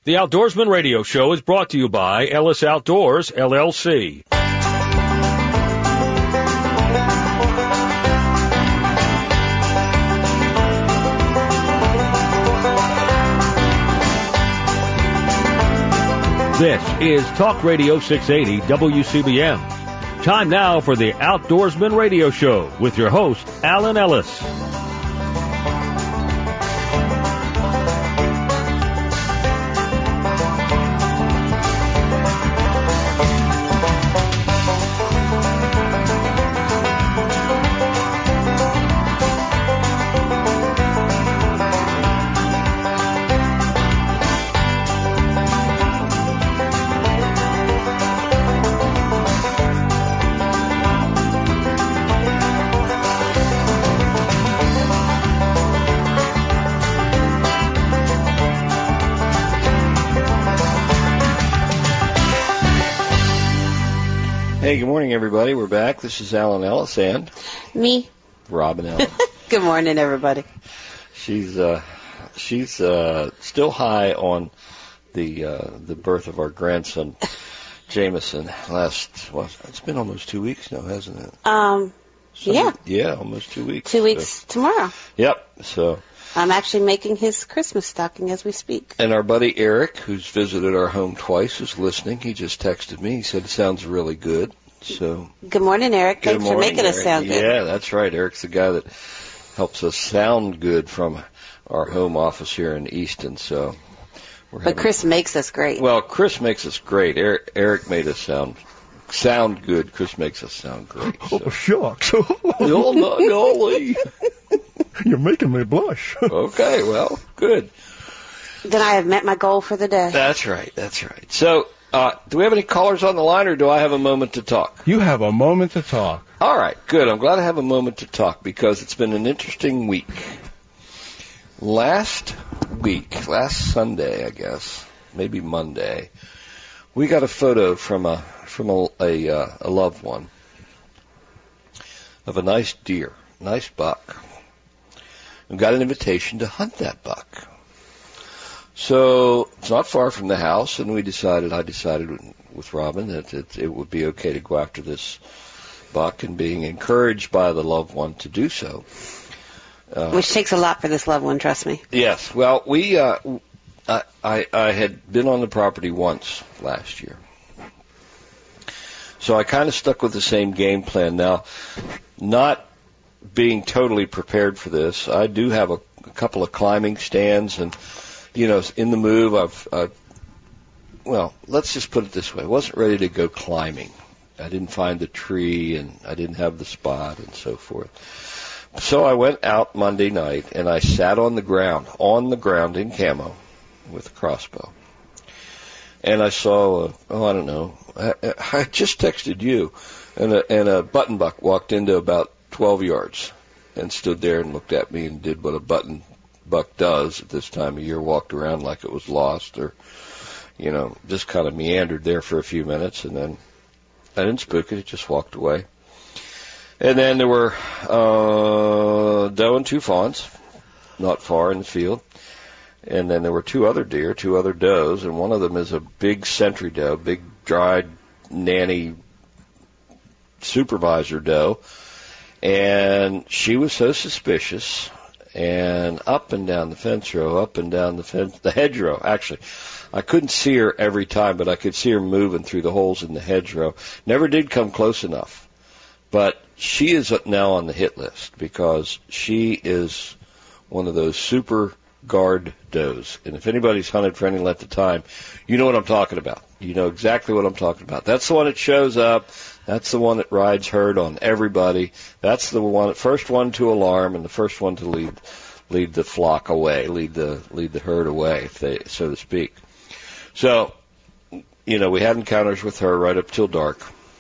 The Outdoorsman Radio Show is brought to you by Ellis Outdoors, LLC. This is Talk Radio 680 WCBM. Time now for the Outdoorsman Radio Show with your host, Alan Ellis. Hey, good morning, everybody. We're back. This is Alan Ellis and me, Robin Ellis. Good morning, everybody. She's still high on the birth of our grandson, Jameson. It's been almost 2 weeks now, hasn't it? Yeah, almost 2 weeks. 2 weeks tomorrow. Yep. So I'm actually making his Christmas stocking as we speak. And our buddy Eric, who's visited our home twice, is listening. He just texted me. He said it sounds really good. So good morning, Eric. Thanks for making us sound good. Yeah, that's right. Eric's the guy that helps us sound good from our home office here in Easton. So, but Chris makes us great. Well, Chris makes us great. Eric made us sound good. Chris makes us sound great. So. Oh, shucks. Oh, my golly. You're making me blush. Okay, well, good. Then I have met my goal for the day. That's right. So, do we have any callers on the line, or do I have a moment to talk? You have a moment to talk. All right, good. I'm glad I have a moment to talk because it's been an interesting week. Last Sunday, I guess, maybe Monday, we got a photo from a loved one of a nice deer, nice buck. We got an invitation to hunt that buck. So it's not far from the house, and I decided with Robin that it would be okay to go after this buck, and being encouraged by the loved one to do so. Which takes a lot for this loved one, trust me. Yes. Well, I had been on the property once last year. So I kind of stuck with the same game plan. Now, not being totally prepared for this, I do have a couple of climbing stands, and in the move, let's just put it this way. I wasn't ready to go climbing. I didn't find the tree, and I didn't have the spot, and so forth. So I went out Monday night, and I sat on the ground in camo with a crossbow. And I saw, I just texted you, and a button buck walked into about 12 yards and stood there and looked at me and did what a button buck does at this time of year, walked around like it was lost, or just kind of meandered there for a few minutes, and then I didn't spook it. It just walked away. And then there were doe and two fawns not far in the field, and then there were two other does, and one of them is a big sentry doe, big dried nanny supervisor doe, and she was so suspicious. And up and down the fence row, the hedgerow, actually. I couldn't see her every time, but I could see her moving through the holes in the hedgerow. Never did come close enough. But she is now on the hit list because she is one of those super guard does. And if anybody's hunted for any length of time, you know what I'm talking about. You know exactly what I'm talking about. That's the one that shows up. That's the one that rides herd on everybody. That's the one, first one to alarm, and the first one to lead the flock away, lead the herd away, so to speak. So, we had encounters with her right up till dark,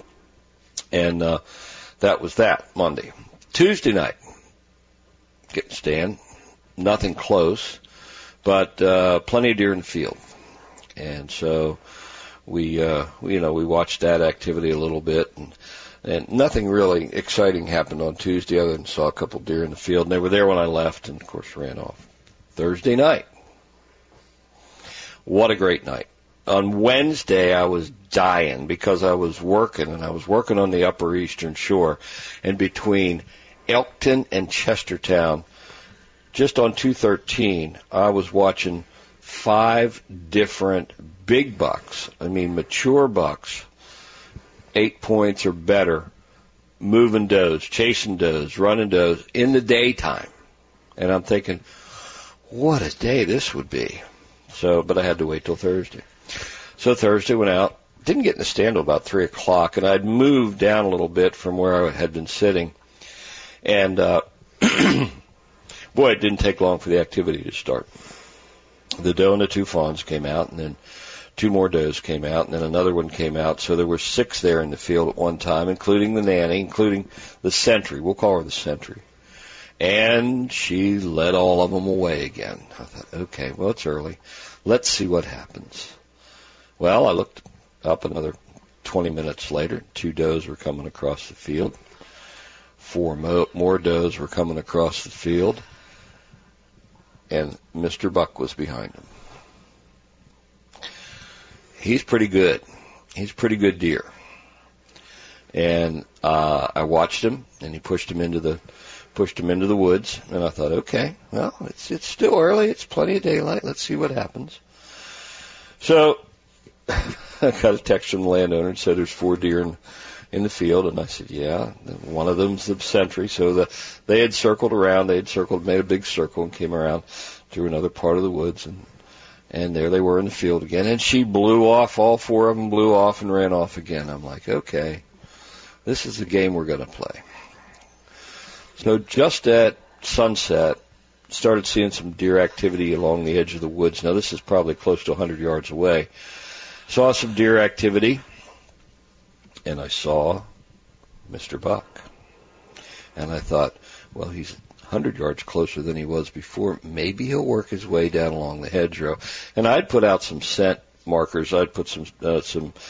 and that was that Monday. Tuesday night, getting stand, nothing close, but plenty of deer in the field, and so. We watched that activity a little bit, and nothing really exciting happened on Tuesday other than saw a couple deer in the field, and they were there when I left and, of course, ran off. Thursday night, What a great night. On Wednesday, I was dying because I was working, and I was working on the Upper Eastern Shore, and between Elkton and Chestertown, just on 213, I was watching 5 different big bucks, mature bucks, 8 points or better, moving does, chasing does, running does in the daytime. And I'm thinking, what a day this would be. But I had to wait till Thursday. So Thursday went out, didn't get in the stand till about 3 o'clock, and I'd moved down a little bit from where I had been sitting. And, boy, it didn't take long for the activity to start. The doe and the 2 fawns came out, and then 2 more does came out, and then another one came out. So there were 6 there in the field at one time, including the nanny, including the sentry. We'll call her the sentry. And she led all of them away again. I thought, okay, well, it's early. Let's see what happens. Well, I looked up another 20 minutes later. 2 does were coming across the field. 4 more does were coming across the field. And Mr. Buck was behind him. He's pretty good. He's a pretty good deer. And I watched him, and he pushed him into the woods. And I thought, okay, well, it's still early. It's plenty of daylight. Let's see what happens. So I got a text from the landowner and said there's 4 deer in the field, and I said, yeah, one of them's the sentry. So they had circled around, made a big circle and came around through another part of the woods, and there they were in the field again. And she blew off, all 4 of them blew off and ran off again. I'm like, okay, this is the game we're going to play. So just at sunset, started seeing some deer activity along the edge of the woods. Now, this is probably close to 100 yards away. Saw some deer activity, and I saw Mr. Buck. And I thought, well, he's 100 yards closer than he was before. Maybe he'll work his way down along the hedgerow. And I'd put out some scent markers. I'd put some doe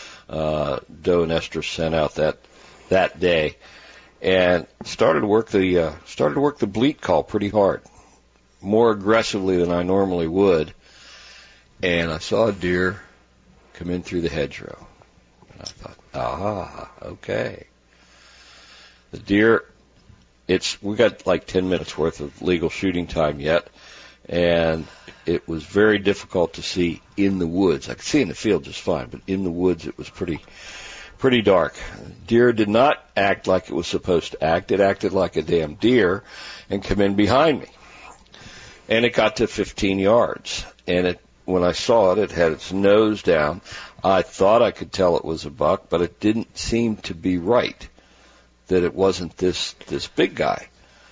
and estrus scent out that day, and started to work the bleat call pretty hard, more aggressively than I normally would. And I saw a deer come in through the hedgerow. And I thought, okay. The deer, we got like 10 minutes worth of legal shooting time yet, and it was very difficult to see in the woods. I could see in the field just fine, but in the woods it was pretty dark. Deer did not act like it was supposed to act. It acted like a damn deer and come in behind me. And it got to 15 yards. And when I saw it, it had its nose down. I thought I could tell it was a buck, but it didn't seem to be right that it wasn't this big guy.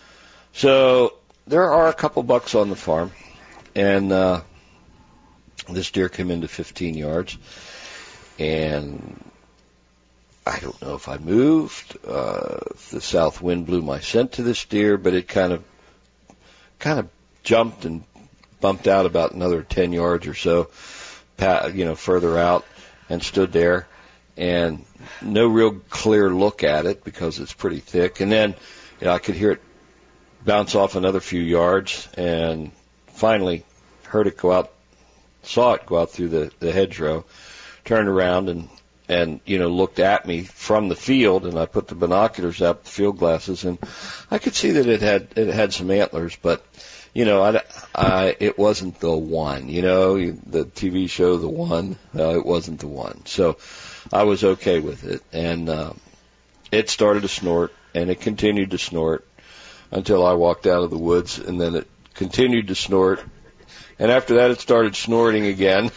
So there are a couple bucks on the farm, and this deer came into 15 yards, and I don't know if I moved, if the south wind blew my scent to this deer, but it kind of jumped and bumped out about another 10 yards or so, further out, and stood there, and no real clear look at it because it's pretty thick. And then I could hear it bounce off another few yards, and finally heard it go out, saw it go out through the hedgerow, turned around and looked at me from the field, and I put the binoculars up, the field glasses, and I could see that it had some antlers, but it wasn't the one, the TV show The One. No, it wasn't the one. So I was okay with it, and it started to snort, and it continued to snort until I walked out of the woods, and then it continued to snort, and after that it started snorting again,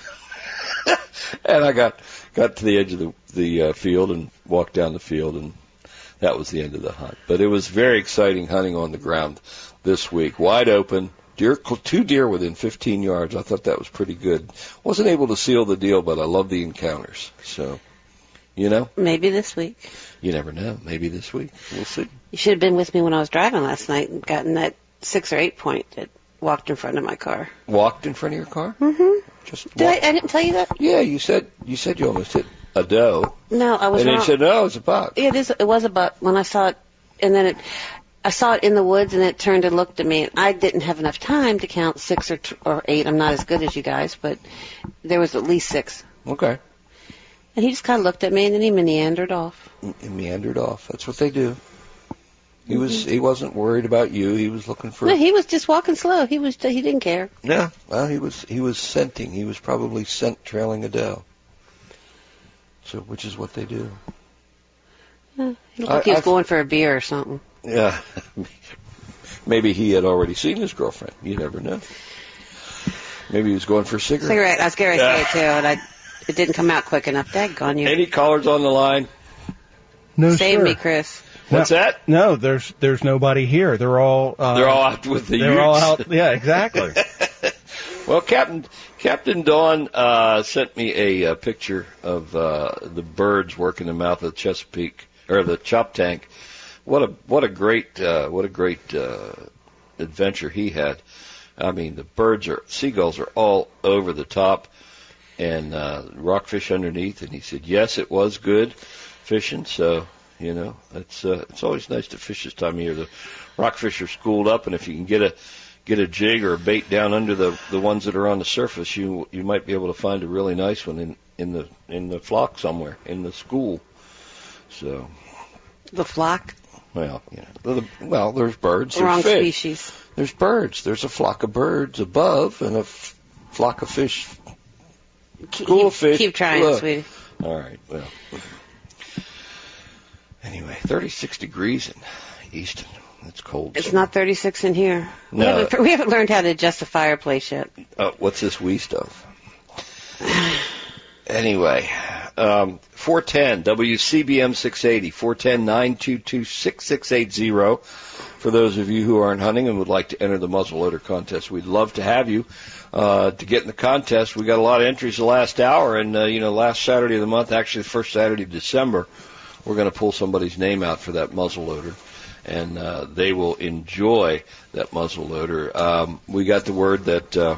and I got to the edge of the field and walked down the field, and that was the end of the hunt. But it was very exciting hunting on the ground this week. Wide open, 2 deer within 15 yards. I thought that was pretty good. Wasn't able to seal the deal, but I love the encounters. So, Maybe this week. You never know. Maybe this week. We'll see. You should have been with me when I was driving last night and gotten that 6 or 8 point that walked in front of my car. Walked in front of your car? Mm-hmm. Just I didn't tell you that? Yeah, you said you almost hit a doe. No, I was wrong. And then you said, no, it was a buck. It was a buck when I saw it, and then I saw it in the woods, and it turned and looked at me. And I didn't have enough time to count 6 or 8. I'm not as good as you guys, but there was at least 6. Okay. And he just kind of looked at me, and then he meandered off. He meandered off. That's what they do. He wasn't worried about you. He was looking for. No, he was just walking slow. He didn't care. Yeah. Well, he was scenting. He was probably scent trailing a doe. So, which is what they do. He looked like he was going for a beer or something. Yeah. Maybe he had already seen his girlfriend. You never know. Maybe he was going for a cigarette. I was going to say it too, and it didn't come out quick enough. Daggone you. Any callers on the line? No, Save sir. me, Chris. What's that? No, there's nobody here. They're all out with the They're utes. all out. Yeah, exactly. Well, Captain Dawn sent me a picture of the birds working the mouth of the Chesapeake or the Choptank. What a great adventure he had. I mean, seagulls are all over the top, and rockfish underneath. And he said, yes, it was good fishing. So it's always nice to fish this time of year. The rockfish are schooled up, and if you can get a jig or a bait down under the ones that are on the surface, you might be able to find a really nice one in the flock somewhere in the school. So the flock. Well, there's birds. There's Wrong fish. species. There's birds. There's a flock of birds above and a flock of fish. School of fish. Keep trying, below. sweetie. All right. Well. Anyway, 36 degrees in Easton. It's cold. It's not 36 in here. No. We haven't learned how to adjust the fireplace yet. What's this wee stuff? Anyway, 410 WCBM 680 410-922-6680. For those of you who aren't hunting and would like to enter the muzzleloader contest, we'd love to have you to get in the contest. We got a lot of entries the last hour, and last Saturday of the month, actually the first Saturday of December, we're going to pull somebody's name out for that muzzleloader, and they will enjoy that muzzleloader. We got the word that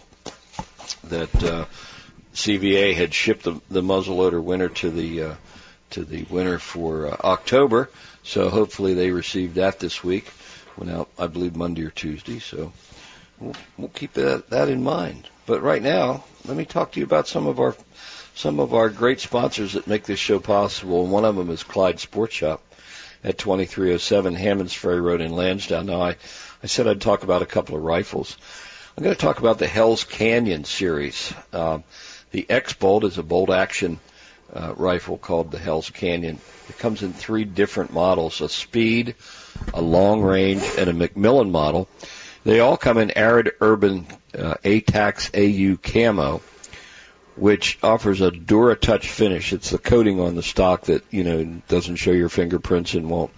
CVA had shipped the muzzleloader winner to the winner for October, so hopefully they received that this week. Went out, I believe, Monday or Tuesday, so we'll keep that in mind. But right now, let me talk to you about some of our great sponsors that make this show possible, and one of them is Clyde Sports Shop at 2307 Hammonds Ferry Road in Lansdowne. Now, I said I'd talk about a couple of rifles. I'm going to talk about the Hell's Canyon series. The X-Bolt is a bolt-action rifle called the Hell's Canyon. It comes in 3 different models, a Speed, a Long Range, and a Macmillan model. They all come in Arid Urban ATAX AU camo, which offers a DuraTouch finish. It's the coating on the stock that, doesn't show your fingerprints and won't,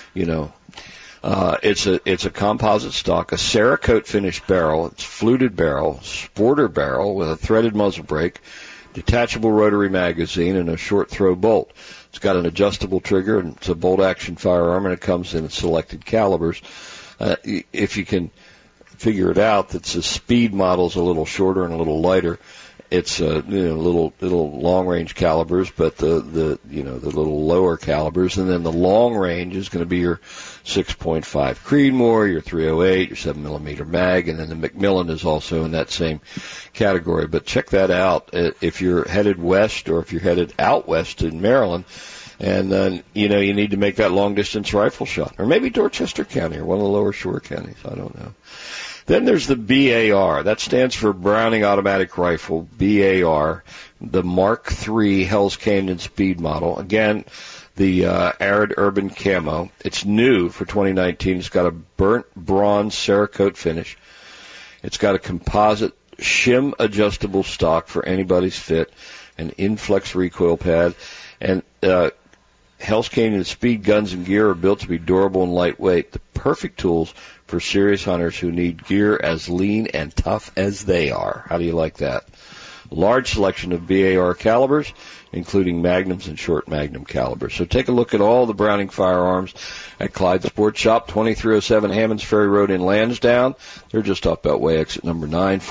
it's a composite stock, a Cerakote finished barrel. It's fluted barrel, sporter barrel with a threaded muzzle brake, detachable rotary magazine, and a short throw bolt. It's got an adjustable trigger, and it's a bolt action firearm, and it comes in selected calibers. If you can figure it out, that the Speed model's a little shorter and a little lighter. It's little long range calibers, but the little lower calibers, and then the long range is going to be your 6.5 Creedmoor, your 308, your 7mm mag, and then the Macmillan is also in that same category. But check that out if you're headed west or if you're headed out west in Maryland, and then you need to make that long distance rifle shot, or maybe Dorchester County or one of the lower shore counties. I don't know. Then there's the BAR. That stands for Browning Automatic Rifle, BAR, the Mark III Hell's Canyon Speed model. Again, the Arid Urban camo. It's new for 2019. It's got a burnt bronze Cerakote finish. It's got a composite shim adjustable stock for anybody's fit, an Inflex recoil pad, and Hell's Canyon Speed guns and gear are built to be durable and lightweight, the perfect tools for serious hunters who need gear as lean and tough as they are. How do you like that? Large selection of BAR calibers, including magnums and short magnum calibers. So take a look at all the Browning firearms at Clyde Sports Shop, 2307 Hammonds Ferry Road in Lansdowne. They're just off Beltway, exit number 9.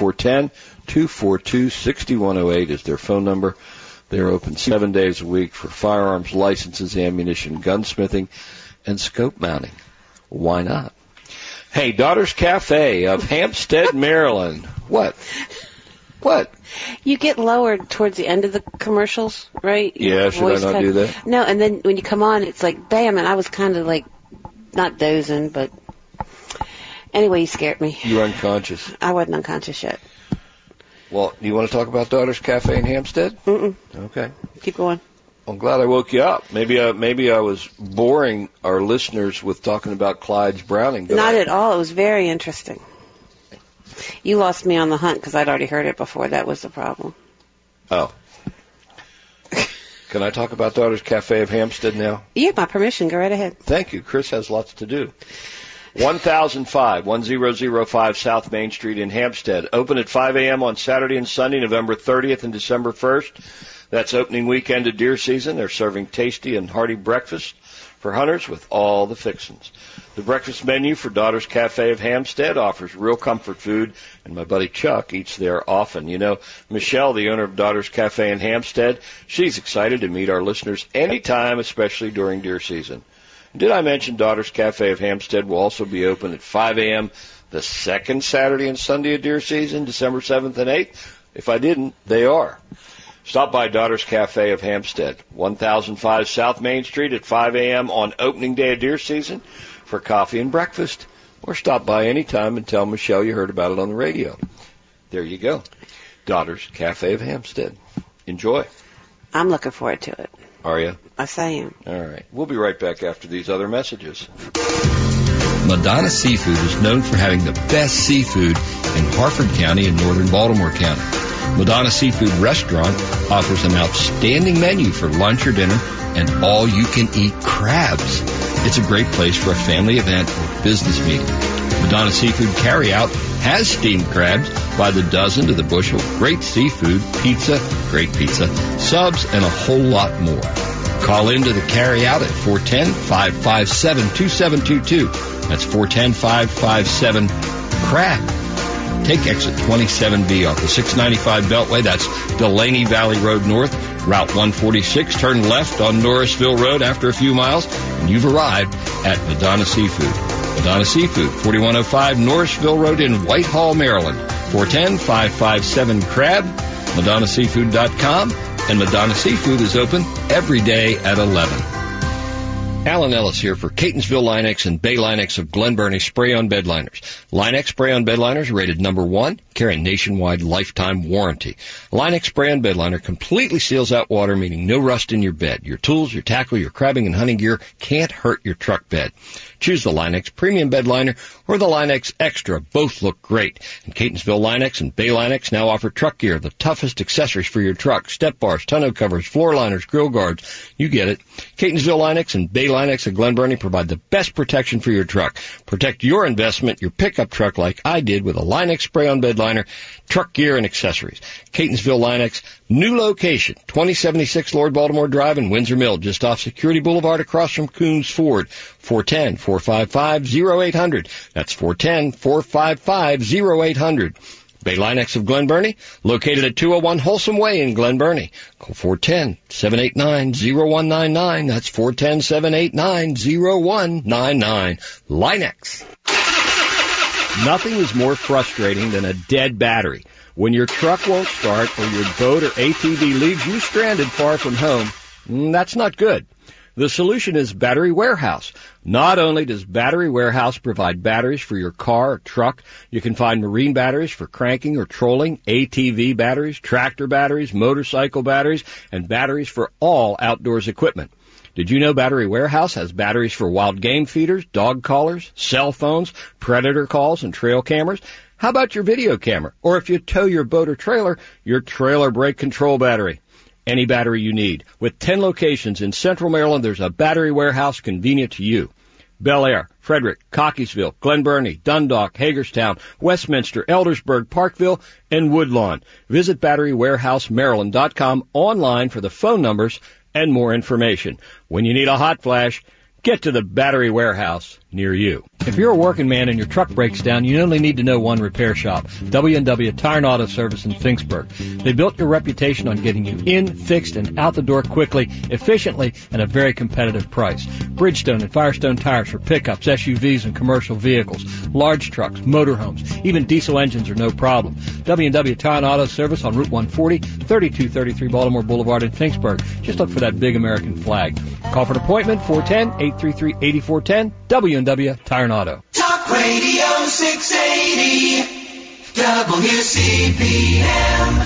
410-242-6108 is their phone number. They're open 7 days a week for firearms, licenses, ammunition, gunsmithing, and scope mounting. Why not? Hey, Daughters Cafe of Hampstead, Maryland. What? You get lowered towards the end of the commercials, right? Yeah, should I not do that? No, and then when you come on, it's like, bam, and I was kind of like, not dozing, but anyway, you scared me. You were unconscious. I wasn't unconscious yet. Well, do you want to talk about Daughters Cafe in Hampstead? Mm-mm. Okay. Keep going. I'm glad I woke you up. Maybe I was boring our listeners with talking about Clyde's Browning. Not at all. It was very interesting. You lost me on the hunt because I'd already heard it before. That was the problem. Oh. Can I talk about Daughters Cafe of Hampstead now? You have my permission. Go right ahead. Thank you. Chris has lots to do. 1005 South Main Street in Hampstead. Open at 5 a.m. on Saturday and Sunday, November 30th and December 1st. That's opening weekend of deer season. They're serving tasty and hearty breakfast for hunters with all the fixings. The breakfast menu for Daughters Cafe of Hampstead offers real comfort food, and my buddy Chuck eats there often. You know, Michelle, the owner of Daughters Cafe in Hampstead, she's excited to meet our listeners anytime, especially during deer season. Did I mention Daughters Cafe of Hampstead will also be open at 5 a.m. the second Saturday and Sunday of deer season, December 7th and 8th? If I didn't, they are. Stop by Daughters Cafe of Hampstead, 1005 South Main Street at 5 a.m. on opening day of deer season for coffee and breakfast. Or stop by any time and tell Michelle you heard about it on the radio. There you go. Daughters Cafe of Hampstead. Enjoy. I'm looking forward to it. Are you? Yes, I am. All right. We'll be right back after these other messages. Madonna Seafood is known for having the best seafood in Harford County and northern Baltimore County. Madonna Seafood Restaurant offers an outstanding menu for lunch or dinner and all-you-can-eat crabs. It's a great place for a family event or business meeting. Madonna Seafood Carryout has steamed crabs by the dozen to the bushel, great seafood, pizza, great pizza, subs, and a whole lot more. Call into the Carryout at 410-557-2722. That's 410-557-CRAB. Take exit 27B off the 695 Beltway. That's Delaney Valley Road North, Route 146. Turn left on Norrisville Road after a few miles, and you've arrived at Madonna Seafood. Madonna Seafood, 4105 Norrisville Road in Whitehall, Maryland. 410-557-CRAB, MadonnaSeafood.com, and Madonna Seafood is open every day at 11. Alan Ellis here for Catonsville Line-X and Bay Line-X of Glen Burnie Spray-On Bed Liners. Line-X Spray-On Bed Liners rated number 1, carry nationwide lifetime warranty. Line-X Spray-On Bed Liner completely seals out water, meaning no rust in your bed. Your tools, your tackle, your crabbing and hunting gear can't hurt your truck bed. Choose the Line-X Premium Bed Liner or the Line-X Extra. Both look great. And Catonsville Line-X and Bay Line-X now offer truck gear, the toughest accessories for your truck. Step bars, tonneau covers, floor liners, grill guards. You get it. Catonsville Line-X and Bay Line-X of Glen Burnie provide the best protection for your truck. Protect your investment, your pickup truck like I did with a Line-X Spray-On Bed Liner, truck gear, and accessories. Catonsville Line-X, new location, 2076 Lord Baltimore Drive in Windsor Mill, just off Security Boulevard across from Coons Ford. 410-455-0800. That's 410-455-0800. Bay Line-X of Glen Burnie, located at 201 Wholesome Way in Glen Burnie. Call 410-789-0199. That's 410-789-0199. Line-X. Nothing is more frustrating than a dead battery. When your truck won't start or your boat or ATV leaves you stranded far from home, that's not good. The solution is Battery Warehouse. Not only does Battery Warehouse provide batteries for your car or truck, you can find marine batteries for cranking or trolling, ATV batteries, tractor batteries, motorcycle batteries, and batteries for all outdoors equipment. Did you know Battery Warehouse has batteries for wild game feeders, dog collars, cell phones, predator calls, and trail cameras? How about your video camera? Or if you tow your boat or trailer, your trailer brake control battery. Any battery you need. With 10 locations in Central Maryland, there's a Battery Warehouse convenient to you. Bel Air, Frederick, Cockeysville, Glen Burnie, Dundalk, Hagerstown, Westminster, Eldersburg, Parkville, and Woodlawn. Visit BatteryWarehouseMaryland.com online for the phone numbers and more information. When you need a hot flash, get to the Battery Warehouse. near you. If you're a working man and your truck breaks down, you only need to know one repair shop, W&W Tire and Auto Service in Finksburg. They built your reputation on getting you in, fixed, and out the door quickly, efficiently, at a very competitive price. Bridgestone and Firestone tires for pickups, SUVs, and commercial vehicles, large trucks, motorhomes, even diesel engines are no problem. W&W Tire and Auto Service on Route 140, 3233 Baltimore Boulevard in Finksburg. Just look for that big American flag. Call for an appointment, 410-833-8410, W&W Tire and Auto. Talk Radio 680, WCPM.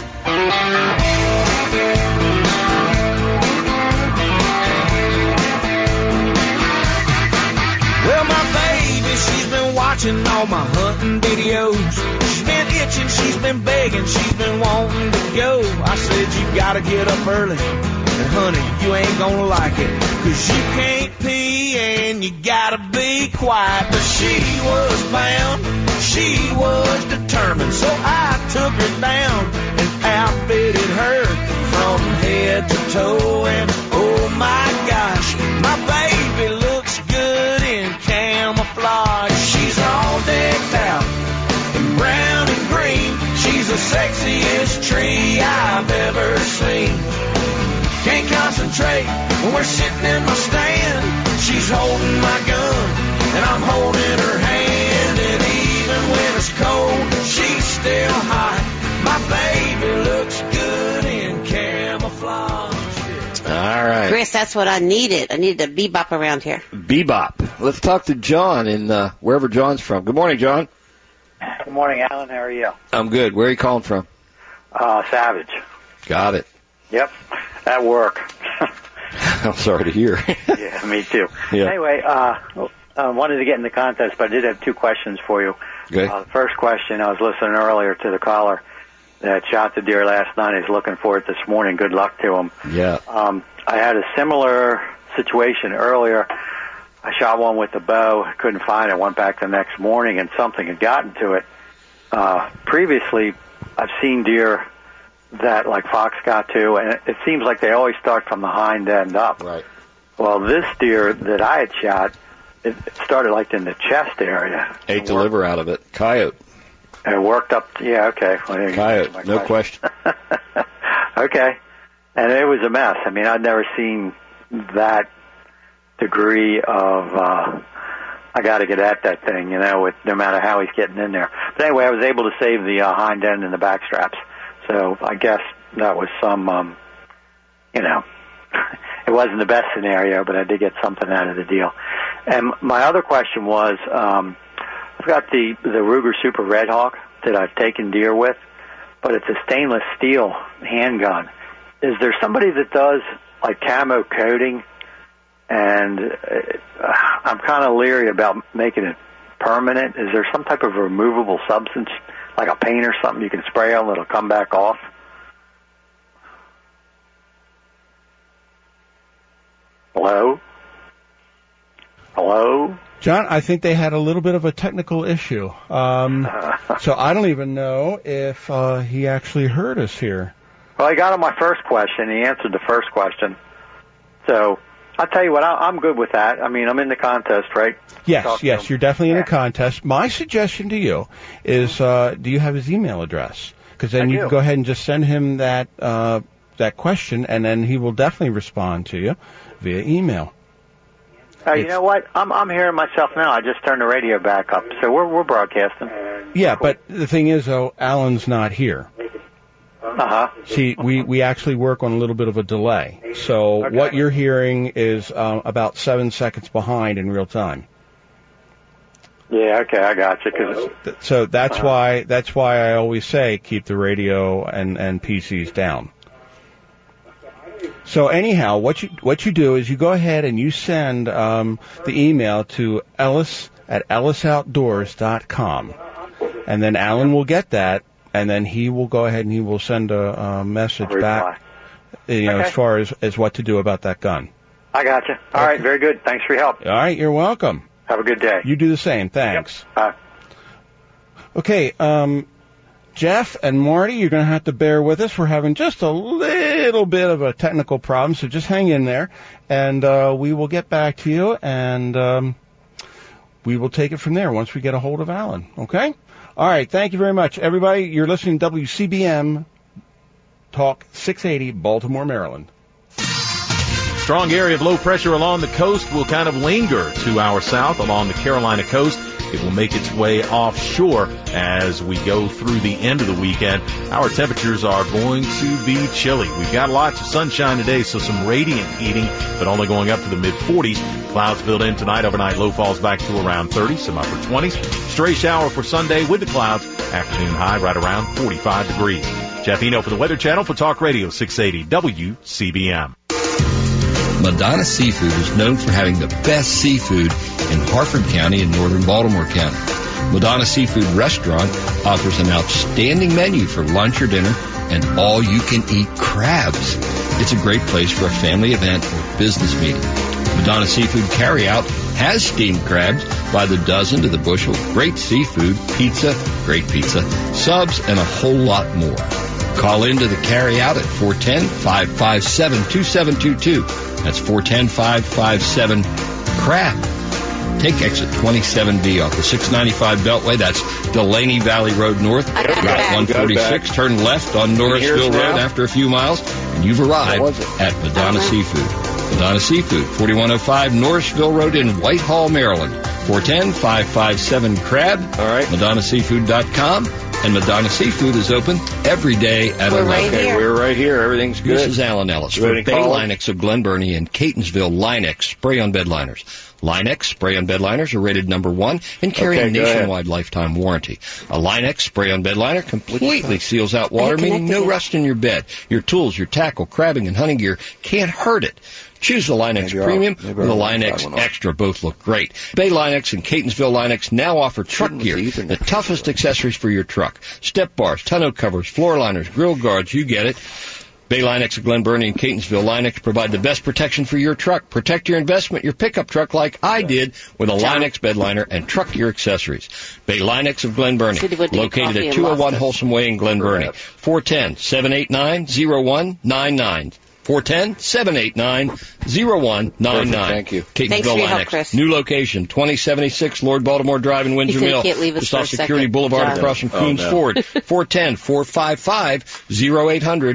Well, my baby, she's been watching all my hunting videos. She's been itching, she's been begging, she's been wanting to go. I said, you gotta get up early, and honey, you ain't gonna like it, 'cause you can't pee and you gotta be quiet. But she was bound, she was determined, so I took her down and outfitted her from head to toe. And oh my gosh, my baby looks good in camouflage. She's all decked out in brown and green. She's the sexiest tree I've ever seen. Can't concentrate when we're sitting in my stand. She's holding my gun and I'm holding her hand. And even when it's cold, she's still hot. My baby looks good in camouflage. All right. Chris, that's what I needed. I needed a bebop around here. Bebop. Let's talk to John in wherever John's from. Good morning, John. Good morning, Alan. How are you? I'm good. Where are you calling from? Savage. Got it. Yep. At work. I'm sorry to hear. Yeah, me too. Yeah. Anyway, I wanted to get in the contest, but I did have two questions for you. Okay. The first question, I was listening earlier to the caller that shot the deer last night. He's looking for it this morning. Good luck to him. Yeah. I had a similar situation earlier. I shot one with the bow, couldn't find it, went back the next morning, and something had gotten to it. Previously, I've seen deer that like fox got to, and it seems like they always start from the hind end up. Right. Well, this deer that I had shot, it started like in the chest area. Ate the liver out of it. Coyote. And it worked up, yeah, okay. Well, Coyote, no question. Okay. And it was a mess. I mean, I'd never seen that degree of, I got to get at that thing, you know, with no matter how he's getting in there. But anyway, I was able to save the hind end and the back straps. So I guess that was some, you know, it wasn't the best scenario, but I did get something out of the deal. And my other question was, I've got the Ruger Super Red Hawk that I've taken deer with, but it's a stainless steel handgun. Is there somebody that does like camo coating? And I'm kind of leery about making it permanent. Is there some type of removable substance, like a paint or something you can spray on that'll come back off? Hello? Hello? John, I think they had a little bit of a technical issue. So I don't even know if he actually heard us here. Well, I got on my first question. He answered the first question. So I'll tell you what, I'm good with that. I mean, I'm in the contest, right? Yes, you're definitely in a contest. My suggestion to you is, do you have his email address? Because then you can go ahead and just send him that question, and then he will definitely respond to you via email. You know what? I'm hearing myself now. I just turned the radio back up, so we're broadcasting. Yeah, but the thing is, though, Alan's not here. Uh-huh. See, we actually work on a little bit of a delay. So what you're hearing is about 7 seconds behind in real time. Yeah, okay, I got you. So that's why I always say keep the radio and PCs down. So anyhow, what you do is you go ahead and you send the email to ellis@ellisoutdoors.com, and then Alan will get that, and then he will go ahead and he will send a message back, as far as what to do about that gun. I got you. All right, very good. Thanks for your help. All right, you're welcome. Have a good day. You do the same. Thanks. Yep. Okay, Jeff and Marty, you're going to have to bear with us. We're having just a little bit of a technical problem, so just hang in there, and we will get back to you. And we will take it from there once we get a hold of Alan. Okay? All right. Thank you very much, everybody. You're listening to WCBM Talk 680, Baltimore, Maryland. Strong area of low pressure along the coast will kind of linger to our south along the Carolina coast. It will make its way offshore as we go through the end of the weekend. Our temperatures are going to be chilly. We've got lots of sunshine today, so some radiant heating, but only going up to the mid-40s. Clouds build in tonight. Overnight low falls back to around 30, some upper 20s. Stray shower for Sunday with the clouds. Afternoon high right around 45 degrees. Jeff Eno for the Weather Channel for Talk Radio 680 WCBM. Madonna Seafood is known for having the best seafood in Harford County and northern Baltimore County. Madonna Seafood Restaurant offers an outstanding menu for lunch or dinner and all-you-can-eat crabs. It's a great place for a family event or business meeting. Madonna Seafood Carryout has steamed crabs by the dozen to the bushel, great seafood, pizza, great pizza, subs, and a whole lot more. Call into the carryout at 410-557-2722. That's 410-557-CRAB. Take exit 27B off the 695 Beltway. That's Delaney Valley Road North. Route 146. Turn left on Norrisville Road after a few miles, and you've arrived at Madonna Seafood. Madonna Seafood, 4105 Norrisville Road in Whitehall, Maryland. 410-557-CRAB. All right. MadonnaSeafood.com. And Madonna Seafood is open every day at 11. We're right here. Everything's good. This is Alan Ellis for Bay-Linux of Glen Burnie and Catonsville Linex spray-on bed liners. Linex spray-on bed liners are rated number 1 and carry a nationwide lifetime warranty. A Linex spray-on bed liner completely seals out water, meaning no rust in your bed. Your tools, your tackle, crabbing, and hunting gear can't hurt it. Choose the Linex Premium or the Linex Extra. Both look great. Bay Linex and Catonsville Linex now offer truck gear, the toughest accessories for your truck. Step bars, tonneau covers, floor liners, grill guards, you get it. Bay Linex of Glen Burnie and Catonsville Linex provide the best protection for your truck. Protect your investment, your pickup truck like I did with a Linex bed liner and truck gear accessories. Bay Linex of Glen Burnie, located at 201 Wholesome Way in Glen Burnie. 410-789-0199. 410-789-0199. Thank you. Catonsville Linex. New location, 2076 Lord Baltimore Drive in Windsor Mill. Just off Security Boulevard across from Queens Ford. 410-455-0800.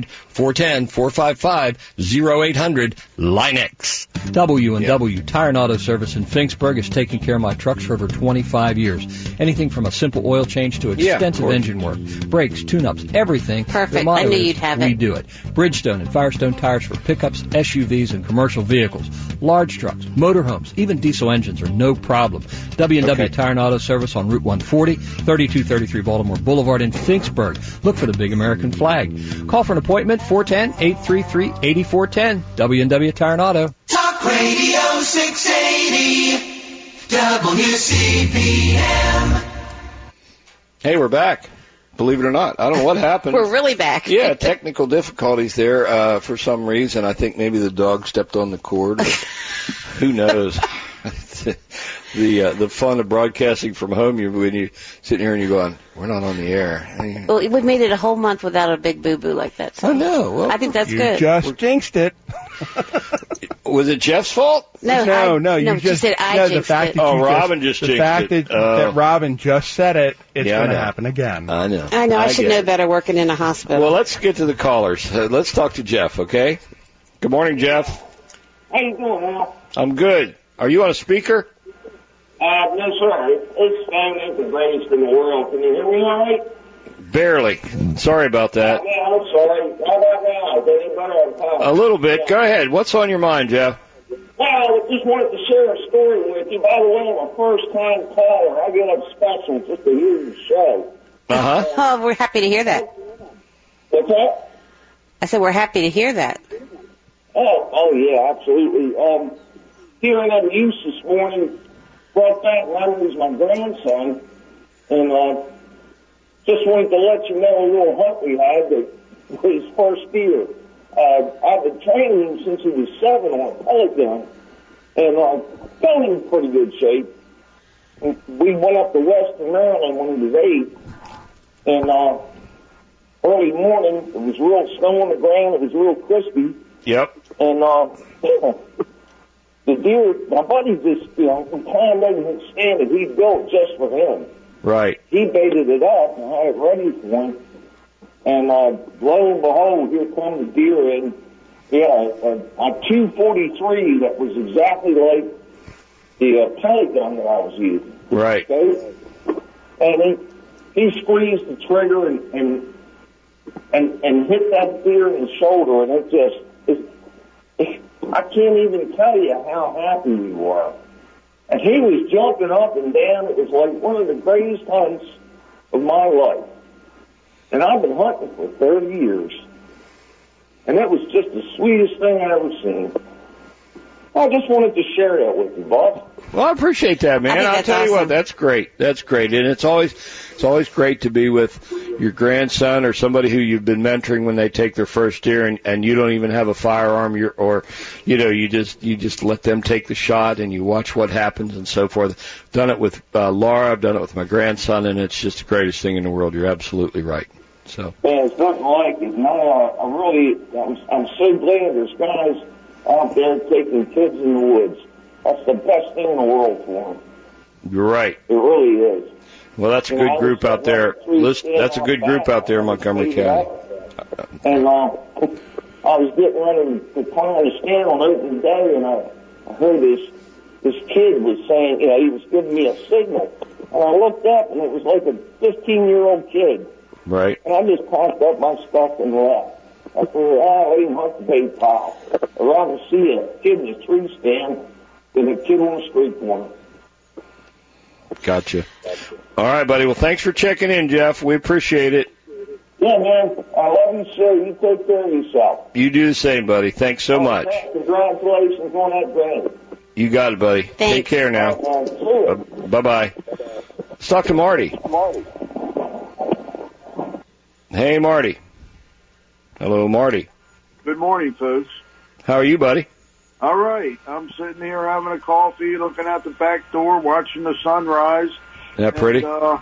410-455-0800. Linex. W&W Tire and Auto Service in Finksburg has taken care of my trucks for over 25 years. Anything from a simple oil change to extensive engine work, brakes, tune-ups, everything. Perfect. I knew you'd have it. We do it. Bridgestone and Firestone tires for pickups, SUVs, and commercial vehicles. Large trucks, motorhomes, even diesel engines are no problem. W&W Tire and Auto Service on Route 140, 3233 Baltimore Boulevard in Finksburg. Look for the big American flag. Call for an appointment, 410-833-8410. W&W Tire and Auto. Talk Radio 680 WCBM. Hey, we're back. Believe it or not. I don't know what happened. We're really back. Yeah, technical difficulties there for some reason. I think maybe the dog stepped on the cord. Who knows? The fun of broadcasting from home, when you sitting here and you're going, we're not on the air. Well, we made it a whole month without a big boo-boo like that. So I know. Well, I think that's you good. Just jinxed it. Was it Jeff's fault? No. You just said I jinxed it. Robin just jinxed it. The fact that Robin just said it, it's going to happen again. I know. I should know better working in a hospital. Well, let's get to the callers. Let's talk to Jeff, okay? Good morning, Jeff. How you doing, Al? I'm good. Are you on a speaker? No, sir. It's Stan ain't the greatest in the world. Can you hear me all right? Barely. Sorry about that. Yeah, I'm sorry. How about now? Is that any better on time? A little bit. Go ahead. What's on your mind, Jeff? Well, I just wanted to share a story with you. By the way, I'm a first-time caller. I get up special just to hear your show. Uh-huh. Oh, we're happy to hear that. What's that? I said we're happy to hear that. Oh yeah, absolutely. Hearing that news this morning brought back memories of my grandson, and just wanted to let you know a little hunt we had that was his first deer. I've been training him since he was 7 on a pellet gun, and got him in pretty good shape. We went up to Western Maryland when he was 8, and early morning, it was real snow on the ground, it was real crispy. Yep. And the deer, my buddy just, we climbed over and stand that he built just for him. Right. He baited it up and had it ready for him. And lo and behold, here comes the deer in. A 243 that was exactly like the pellet gun that I was using. Right. Okay? And he squeezed the trigger and hit that deer in the shoulder, and I can't even tell you how happy we were. And he was jumping up and down. It was like one of the greatest hunts of my life. And I've been hunting for 30 years. And that was just the sweetest thing I ever seen. I just wanted to share that with you, boss. Well, I appreciate that, man. I'll tell you what, that's great. That's great. And it's always great to be with your grandson or somebody who you've been mentoring when they take their first deer and you don't even have a firearm you just let them take the shot and you watch what happens and so forth. I've done it with Laura, I've done it with my grandson, and it's just the greatest thing in the world. You're absolutely right. So. Yeah, it's nothing like it. No, I'm so glad there's guys out there taking kids in the woods. That's the best thing in the world for them. You're right. It really is. Well, that's a good group out there. That's a good group out there in Montgomery County. And I was getting ready to climb the stand on open day, and I heard this kid was saying, he was giving me a signal. And I looked up, and it was like a 15-year-old kid. Right. And I just packed up my stuff and left. I said, let him hunt the bait pile. I'd rather see a kid in a tree stand than a kid on the street corner. Gotcha. All right, buddy. Well, thanks for checking in, Jeff. We appreciate it. Yeah, man. I love you, sir. You take care of yourself. You do the same, buddy. Thanks so much. Congratulations on that grant. You got it, buddy. Thanks. Take care now. Bye-bye. Let's talk to Marty. Hey, Marty. Hello, Marty. Good morning, folks. How are you, buddy? All right. I'm sitting here having a coffee, looking out the back door, watching the sunrise. Isn't that pretty?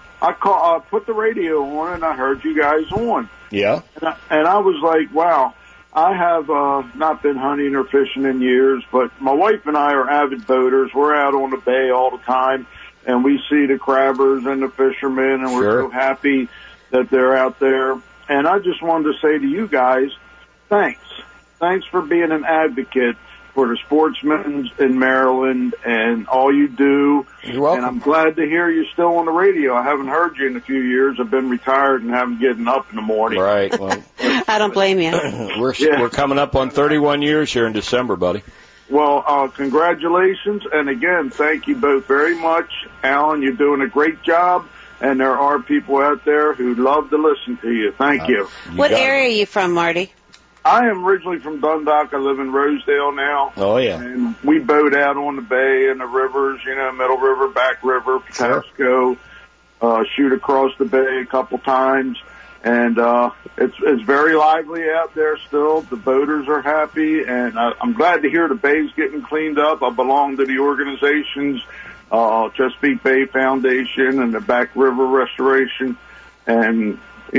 I put the radio on, and I heard you guys on. Yeah. And I was like, wow. I have not been hunting or fishing in years, but my wife and I are avid boaters. We're out on the bay all the time, and we see the crabbers and the fishermen, and we're so happy that they're out there. And I just wanted to say to you guys, thanks. Thanks for being an advocate for the sportsmen in Maryland and all you do. You're welcome. And I'm glad to hear you're still on the radio. I haven't heard you in a few years. I've been retired and haven't getting up in the morning. Right. Well, I don't blame you. We're coming up on 31 years here in December, buddy. Well, congratulations. And again, thank you both very much. Alan, you're doing a great job. And there are people out there who love to listen to you. Thank you. What area are you from, Marty? I am originally from Dundalk. I live in Rosedale now. Oh, yeah. And we boat out on the bay and the rivers, Middle River, Back River, Pasco, shoot across the bay a couple times. And it's very lively out there still. The boaters are happy, and I'm glad to hear the bay's getting cleaned up. I belong to the organizations, Chesapeake Bay Foundation and the Back River Restoration, and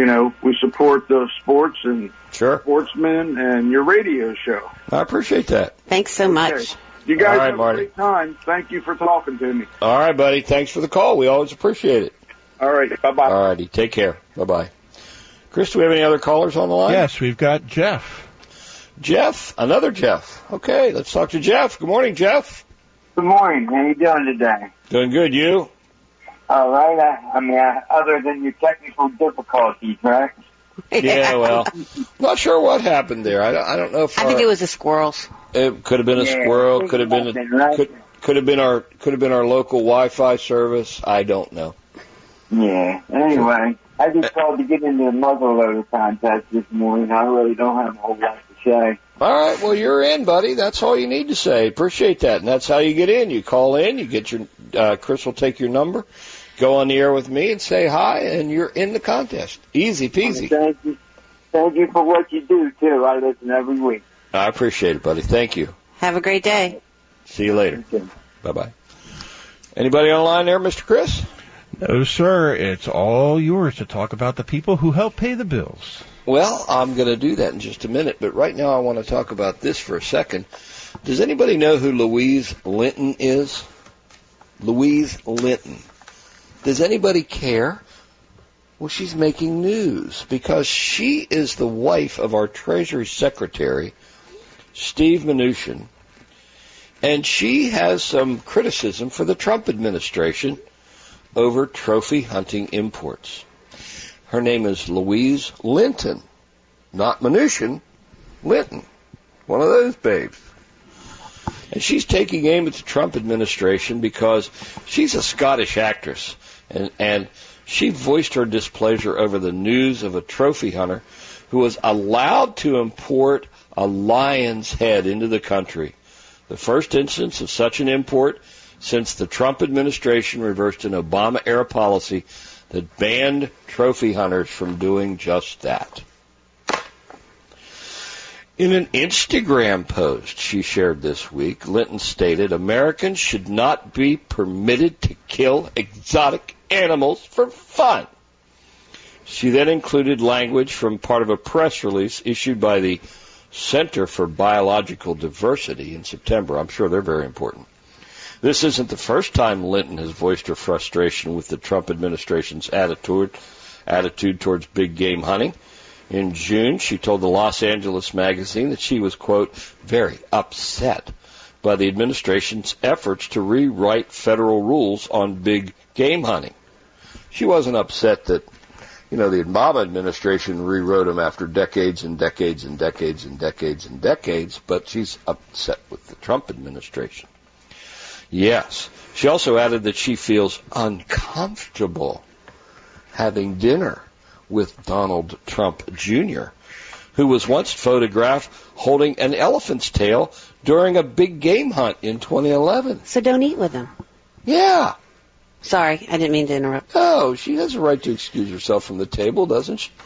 we support the sports and sportsmen and your radio show. I appreciate that. Thanks so much. You guys have a great time. Thank you for talking to me. All right, buddy. Thanks for the call. We always appreciate it. All right. Bye-bye. All righty. Take care. Bye-bye. Chris, do we have any other callers on the line? Yes, we've got Jeff. Jeff? Another Jeff. Okay, let's talk to Jeff. Good morning, Jeff. Good morning. How you doing today? Doing good. You? All right. Other than your technical difficulties, right? Yeah, well, not sure what happened there. I don't know if I think it was the squirrels. It could have been a squirrel. Could have been could have been our local Wi-Fi service. I don't know. Yeah. Anyway, I just called to get into the muzzleloader contest this morning. I really don't have a whole lot to say. All right. Well, you're in, buddy. That's all you need to say. Appreciate that. And that's how you get in. You call in. You get your Chris will take your number. Go on the air with me and say hi, and you're in the contest. Easy peasy. Thank you. Thank you for what you do, too. I listen every week. I appreciate it, buddy. Thank you. Have a great day. See you later. Bye-bye. Anybody on the line there, Mr. Chris? No, sir. It's all yours to talk about the people who help pay the bills. Well, I'm going to do that in just a minute, but right now I want to talk about this for a second. Does anybody know who Louise Linton is? Louise Linton. Does anybody care? Well, she's making news because she is the wife of our Treasury Secretary, Steve Mnuchin, and she has some criticism for the Trump administration over trophy hunting imports. Her name is Louise Linton, not Mnuchin, Linton, one of those babes. And she's taking aim at the Trump administration because she's a Scottish actress, and she voiced her displeasure over the news of a trophy hunter who was allowed to import a lion's head into the country, the first instance of such an import since the Trump administration reversed an Obama-era policy that banned trophy hunters from doing just that. In an Instagram post she shared this week, Linton stated, Americans should not be permitted to kill exotic animals for fun. She then included language from part of a press release issued by the Center for Biological Diversity in September. I'm sure they're very important. This isn't the first time Linton has voiced her frustration with the Trump administration's attitude towards big game hunting. In June, she told the Los Angeles Magazine that she was, quote, very upset by the administration's efforts to rewrite federal rules on big game hunting. She wasn't upset that, the Obama administration rewrote them after decades and decades and decades and decades and decades, but she's upset with the Trump administration. Yes. She also added that she feels uncomfortable having dinner with Donald Trump Jr., who was once photographed holding an elephant's tail during a big game hunt in 2011. So don't eat with him. Yeah. Sorry, I didn't mean to interrupt. Oh, she has a right to excuse herself from the table, doesn't she?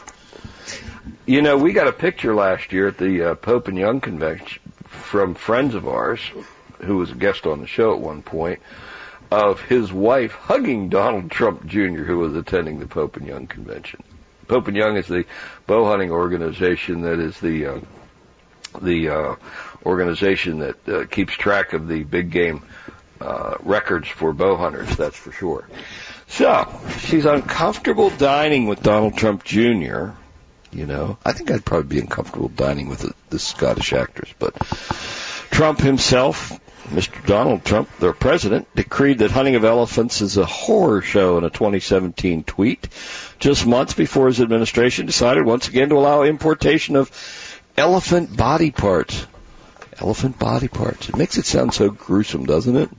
We got a picture last year at the Pope and Young convention from friends of ours, who was a guest on the show at one point, of his wife hugging Donald Trump Jr., who was attending the Pope and Young convention. Pope and Young is the bow hunting organization that is the organization that keeps track of the big game records for bow hunters, that's for sure. So, she's uncomfortable dining with Donald Trump Jr., I think I'd probably be uncomfortable dining with this Scottish actress, but Trump himself, Mr. Donald Trump, the president, decreed that hunting of elephants is a horror show in a 2017 tweet, just months before his administration decided once again to allow importation of elephant body parts. Elephant body parts. It makes it sound so gruesome, doesn't it?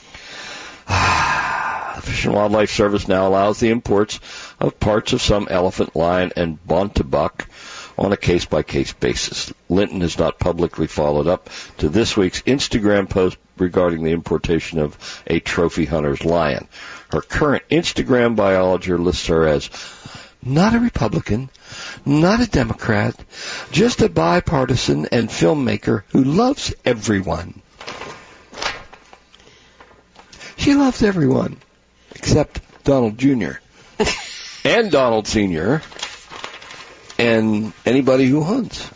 The Fish and Wildlife Service now allows the imports of parts of some elephant, lion, and bontabuck on a case-by-case basis. Linton has not publicly followed up to this week's Instagram post regarding the importation of a trophy hunter's lion. Her current Instagram biology lists her as not a Republican, not a Democrat, just a bipartisan and filmmaker who loves everyone. She loves everyone, except Donald Jr. and Donald Sr., and anybody who hunts.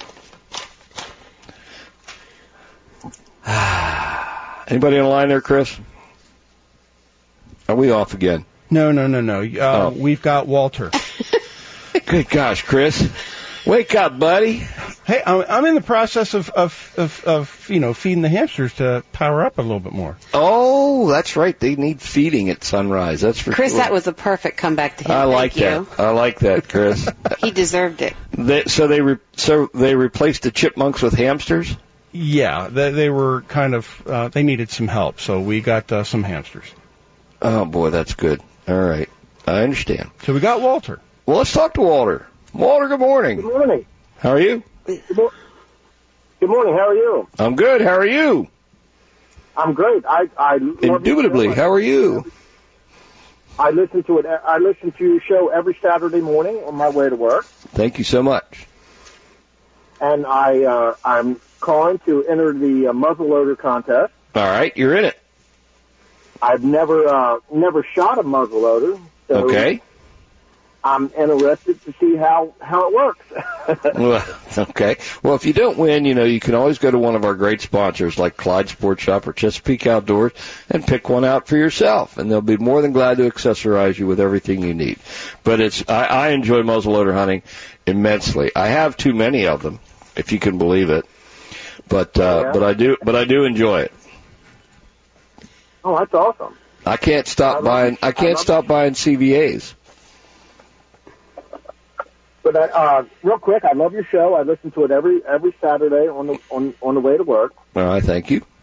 Anybody on the line there, Chris? Are we off again? No. We've got Walter. Good gosh, Chris. Wake up, buddy. Hey, I'm in the process of feeding the hamsters to power up a little bit more. Oh, that's right. They need feeding at sunrise. That's for Chris, sure. that was a perfect comeback to him. I like that. I like that, Chris. He deserved it. So they replaced the chipmunks with hamsters? Yeah, they were kind of they needed some help, so we got some hamsters. Oh boy, that's good. All right, I understand. So we got Walter. Well, let's talk to Walter. Walter, good morning. Good morning. How are you? Good morning. How are you? I'm good. How are you? I'm great. I Indubitably. How are you? I listen to it. I listen to your show every Saturday morning on my way to work. Thank you so much. And I'm calling to enter the muzzleloader contest. All right, you're in it. I've never shot a muzzleloader. So okay. I'm interested to see how it works. Well, okay. Well, if you don't win, you can always go to one of our great sponsors like Clyde Sports Shop or Chesapeake Outdoors and pick one out for yourself, and they'll be more than glad to accessorize you with everything you need. But I enjoy muzzleloader hunting immensely. I have too many of them, if you can believe it. But I do enjoy it. Oh, that's awesome. I can't stop buying CVAs. But real quick, I love your show. I listen to it every Saturday on the way to work. All right, thank you.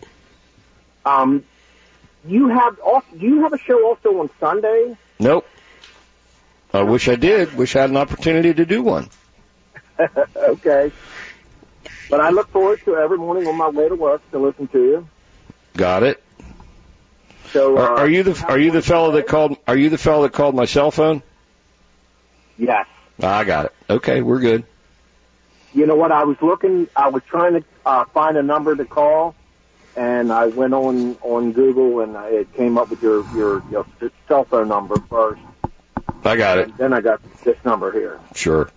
Do you have a show also on Sunday? Nope. I wish I did. Wish I had an opportunity to do one. Okay. But I look forward to every morning on my way to work to listen to you. Got it. So are you the fellow that called my cell phone? Yes. I got it. Okay, we're good. You know what? I was trying to find a number to call, and I went on Google, and it came up with your cell phone number first. I got it. And then I got this number here. Sure.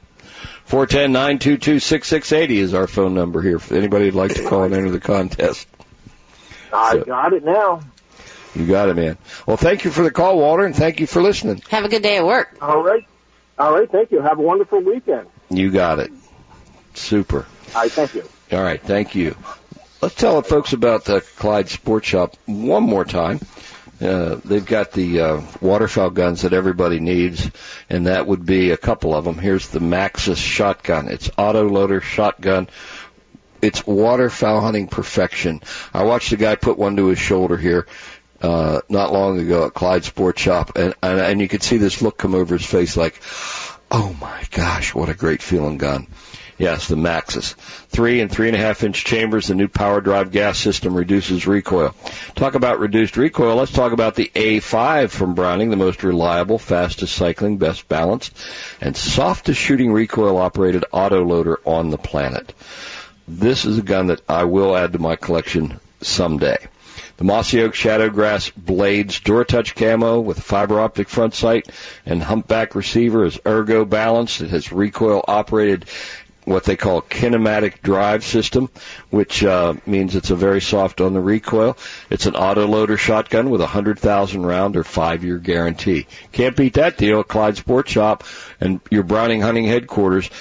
410-922-6680 is our phone number here. If anybody would like to call and enter the contest. I got it now. You got it, man. Well, thank you for the call, Walter, and thank you for listening. Have a good day at work. All right, thank you. Have a wonderful weekend. You got it. Super. All right, thank you. All right, thank you. Let's tell the folks about the Clyde Sports Shop one more time. They've got the waterfowl guns that everybody needs, and that would be a couple of them. Here's the Maxus shotgun. It's auto-loader shotgun. It's waterfowl hunting perfection. I watched a guy put one to his shoulder here not long ago at Clyde Sports Shop, and you could see this look come over his face like, oh my gosh, what a great feeling gun. Yes, the Maxus. 3 and 3.5 inch chambers. The new power drive gas system reduces recoil. Talk about reduced recoil. Let's talk about the A5 from Browning, the most reliable, fastest cycling, best balanced, and softest shooting recoil operated autoloader on the planet. This is a gun that I will add to my collection someday. The Mossy Oak Shadowgrass Blades DuraTouch camo with a fiber optic front sight and humpback receiver is ergo balanced. It has recoil operated what they call kinematic drive system, which means it's a very soft on the recoil. It's an autoloader shotgun with a 100,000 round or 5-year guarantee. Can't beat that deal at Clyde Sports Shop and your Browning Hunting headquarters,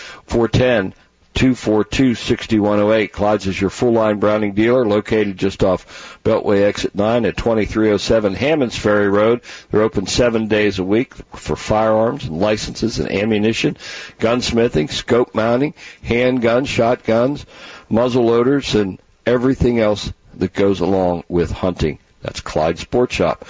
410-242-6108. Clyde's is your full-line Browning dealer located just off Beltway Exit 9 at 2307 Hammonds Ferry Road. They're open 7 days a week for firearms and licenses and ammunition, gunsmithing, scope mounting, handguns, shotguns, muzzle loaders, and everything else that goes along with hunting. That's Clyde Sports Shop,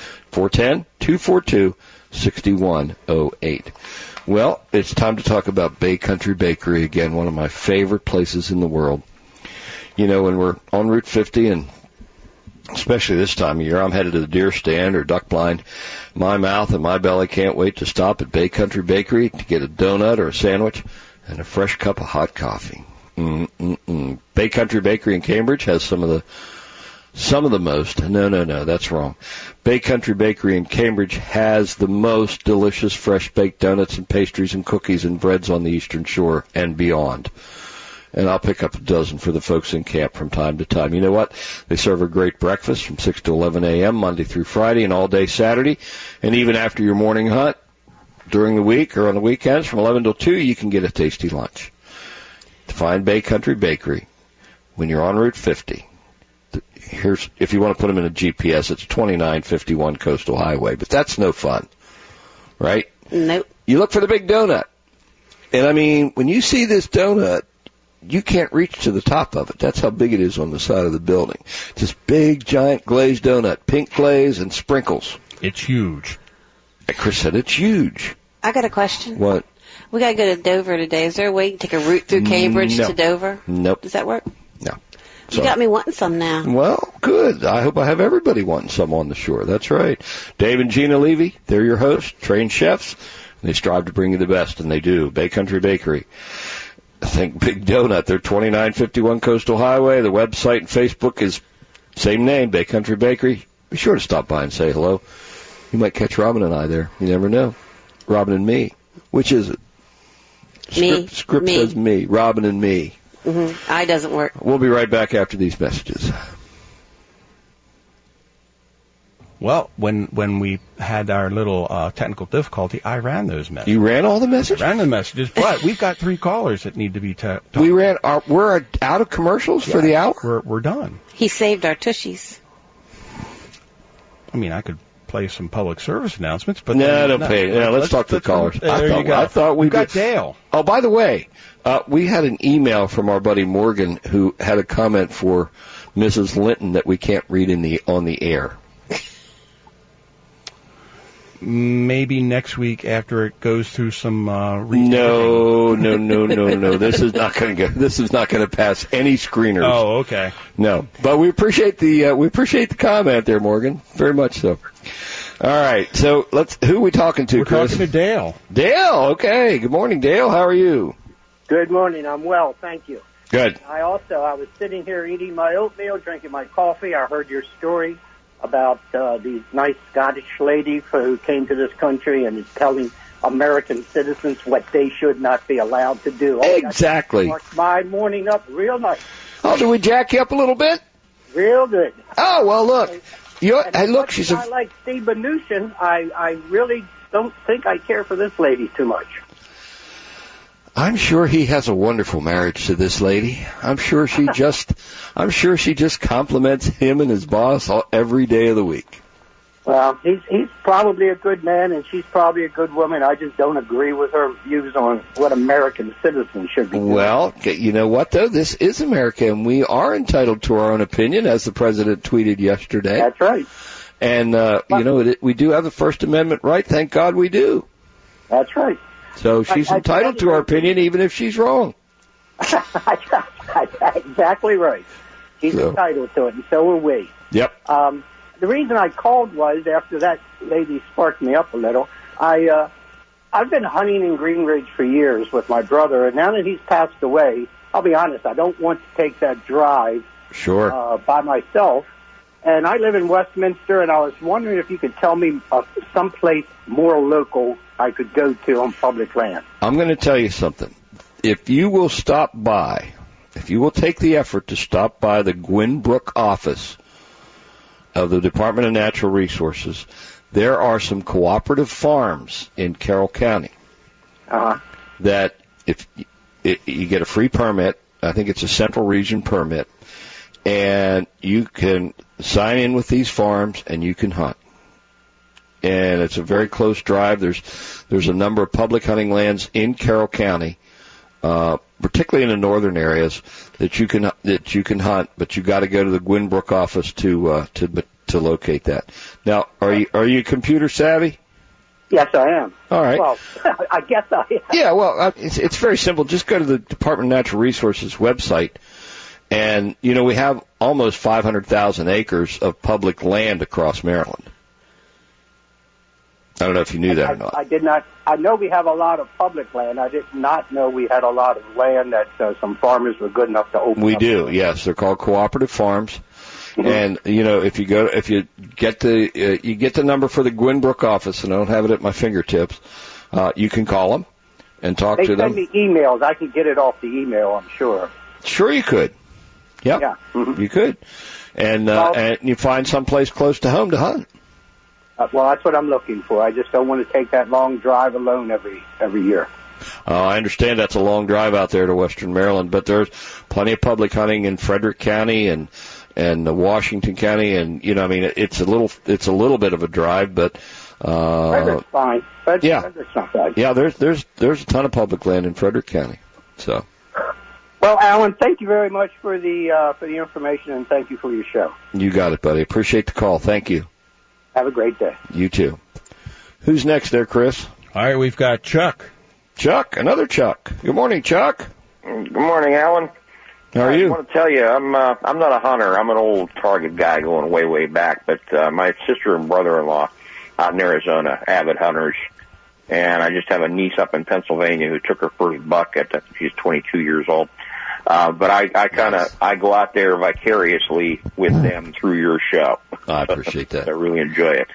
410-242-6108. Well, it's time to talk about Bay Country Bakery again, one of my favorite places in the world. You know, when we're on Route 50, and especially this time of year, I'm headed to the deer stand or duck blind. My mouth and my belly can't wait to stop at Bay Country Bakery to get a donut or a sandwich and a fresh cup of hot coffee. Bay Country Bakery in Cambridge has some of the most. No, that's wrong. Bay Country Bakery in Cambridge has the most delicious fresh baked donuts and pastries and cookies and breads on the Eastern Shore and beyond. And I'll pick up a dozen for the folks in camp from time to time. You know what? They serve a great breakfast from 6 to 11 a.m. Monday through Friday and all day Saturday. And even after your morning hunt during the week or on the weekends from 11 till 2, you can get a tasty lunch. To find Bay Country Bakery when you're on Route 50. Here's, if you want to put them in a GPS, it's 2951 Coastal Highway, but that's no fun, right? Nope. You look for the big donut. And I mean, when you see this donut, you can't reach to the top of it. That's how big it is on the side of the building. It's this big, giant glazed donut, pink glaze and sprinkles. It's huge. And Chris said it's huge. I got a question. What? We got to go to Dover today. Is there a way you can take a route through Cambridge to Dover? Nope. Does that work? No. You got me wanting some now. Well, good. I hope I have everybody wanting some on the shore. That's right. Dave and Gina Levy, they're your hosts, trained chefs. And they strive to bring you the best, and they do. Bay Country Bakery. I think Big Donut. They're 2951 Coastal Highway. The website and Facebook is same name, Bay Country Bakery. Be sure to stop by and say hello. You might catch Robin and I there. You never know. Robin and me. Which is it? Me. Script Me. says me. Robin and me. Mm-hmm. I doesn't work. We'll be right back after these messages. Well, when we had our little technical difficulty, I ran those messages. You ran all the messages? I ran the messages, but we've got 3 callers that need to be talked. We're out of commercials for the hour? We're done. He saved our tushies. I mean, I could play some public service announcements, but don't pay. No, let's talk to the callers. I thought we got Dale. Oh, by the way, we had an email from our buddy Morgan who had a comment for Mrs. Linton that we can't read on the air. Maybe next week after it goes through some No. This is not going to go. This is not going to pass any screeners. Oh, okay. No, but we appreciate the comment there, Morgan. Very much so. All right, so who are we talking to, Chris? We're talking to Dale. Dale, okay. Good morning, Dale. How are you? Good morning. I'm well, thank you. Good. I was sitting here eating my oatmeal, drinking my coffee. I heard your story about the nice Scottish lady who came to this country and is telling American citizens what they should not be allowed to do. Exactly. Marked my morning up real nice. Oh, did we jack you up a little bit? Real good. Oh, well, look. Hey, look, she's I like Steve Mnuchin. I really don't think I care for this lady too much. I'm sure he has a wonderful marriage to this lady. I'm sure she just compliments him and his boss every day of the week. Well, he's probably a good man, and she's probably a good woman. I just don't agree with her views on what American citizens should be doing. Well, you know what, though? This is America, and we are entitled to our own opinion, as the president tweeted yesterday. That's right. And, we do have the First Amendment right. Thank God we do. That's right. So she's entitled to our opinion, even if she's wrong. Exactly right. She's entitled to it, and so are we. Yep. The reason I called was after that lady sparked me up a little. I've been hunting in Green Ridge for years with my brother, and now that he's passed away, I'll be honest, I don't want to take that drive by myself. And I live in Westminster, and I was wondering if you could tell me someplace more local I could go to on public land. I'm going to tell you something. If you will take the effort to stop by the Gwynbrook office of the Department of Natural Resources, there are some cooperative farms in Carroll County that if you get a free permit, I think it's a Central Region permit, and you can sign in with these farms and you can hunt. And it's a very close drive. There's a number of public hunting lands in Carroll County, particularly in the northern areas, that you can hunt, but you got to go to the Gwynbrook office to locate that. Now, are you computer savvy? Yes, I am. All right. Well, I guess I am. Yeah, well, it's very simple. Just go to the Department of Natural Resources website, and we have almost 500,000 acres of public land across Maryland. I don't know if you knew that or not. I did not. I know we have a lot of public land. I did not know we had a lot of land that some farmers were good enough to open. We do, yes. They're called cooperative farms. Mm-hmm. And if you get the number for the Gwynbrook office, and I don't have it at my fingertips, you can call them and talk to them. They send me emails. I can get it off the email, I'm sure. Sure, you could. Yep. Yeah. Mm-hmm. You could, and you find someplace close to home to hunt. Well, that's what I'm looking for. I just don't want to take that long drive alone every year. I understand that's a long drive out there to Western Maryland, but there's plenty of public hunting in Frederick County and Washington County, and it's a little bit of a drive, but Frederick's fine. Frederick's not bad. Yeah, there's a ton of public land in Frederick County. So. Well, Alan, thank you very much for the information, and thank you for your show. You got it, buddy. Appreciate the call. Thank you. Have a great day. You too. Who's next there, Chris? All right, we've got Chuck. Chuck, another Chuck. Good morning, Chuck. Good morning, Alan. How are you? I want to tell you, I'm not a hunter. I'm an old target guy going way, way back. But my sister and brother-in-law out in Arizona, avid hunters, and I just have a niece up in Pennsylvania who took her first buck at she's 22 years old. But I go out there vicariously with them through your show. I appreciate that. I really enjoy it.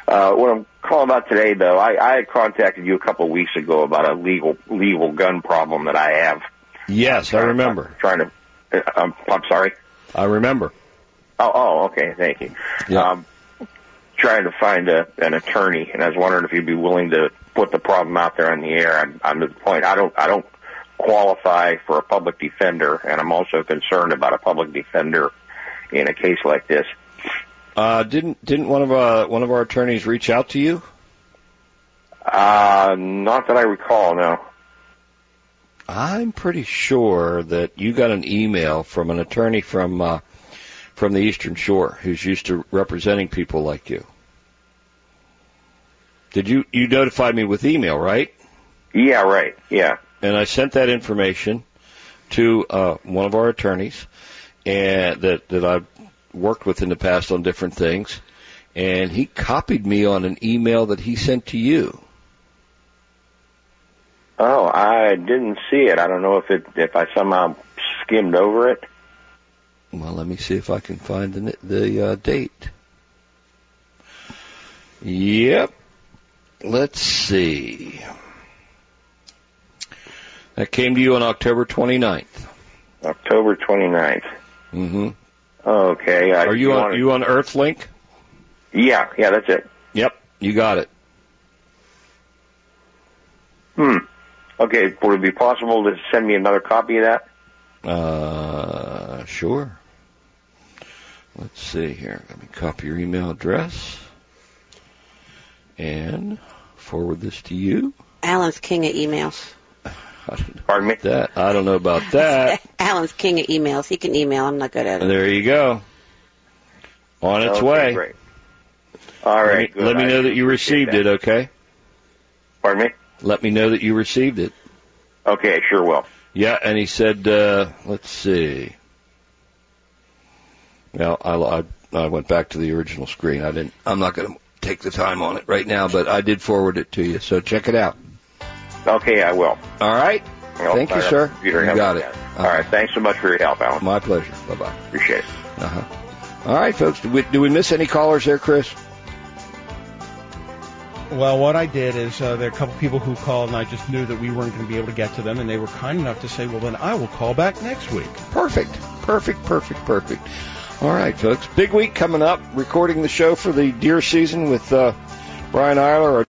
What I'm calling about today, though, I had contacted you a couple of weeks ago about a legal gun problem that I have. Yes, I remember. I'm sorry? I remember. Oh, okay, thank you. Yeah. Trying to find an attorney, and I was wondering if you'd be willing to put the problem out there on the air. I'm to the point, I don't qualify for a public defender, and I'm also concerned about a public defender in a case like this. Didn't one of our attorneys reach out to you? Not that I recall, no. I'm pretty sure that you got an email from an attorney from the Eastern Shore who's used to representing people like you. Did you notified me with email, right? Yeah, right. Yeah. And I sent that information to one of our attorneys, and that I've worked with in the past on different things, and he copied me on an email that he sent to you. Oh, I didn't see it. I don't know if I somehow skimmed over it. Well, let me see if I can find the date. Yep. Let's see. That came to you on October 29th. October 29th. Mm-hmm. Okay. Are you on Earthlink? Yeah, that's it. Yep, you got it. Okay, would it be possible to send me another copy of that? Sure. Let's see here. Let me copy your email address and forward this to you. Alan's king of emails. Pardon me? I don't know about that. Alan's king of emails. He can email. I'm not good at it. There you go. On its way. Great. All right. Let me know that you received it, okay? Pardon me? Let me know that you received it. Okay, sure will. Yeah, and he said, let's see. Well, I went back to the original screen. I'm not going to take the time on it right now, but I did forward it to you, so check it out. Okay, I will. All right. Thank you, sir. You got it. All right. Thanks so much for your help, Alan. My pleasure. Bye-bye. Appreciate it. All right, folks. Do we miss any callers there, Chris? Well, what I did is there are a couple people who called, and I just knew that we weren't going to be able to get to them, and they were kind enough to say, well, then I will call back next week. Perfect. All right, folks. Big week coming up. Recording the show for the deer season with Brian Eiler.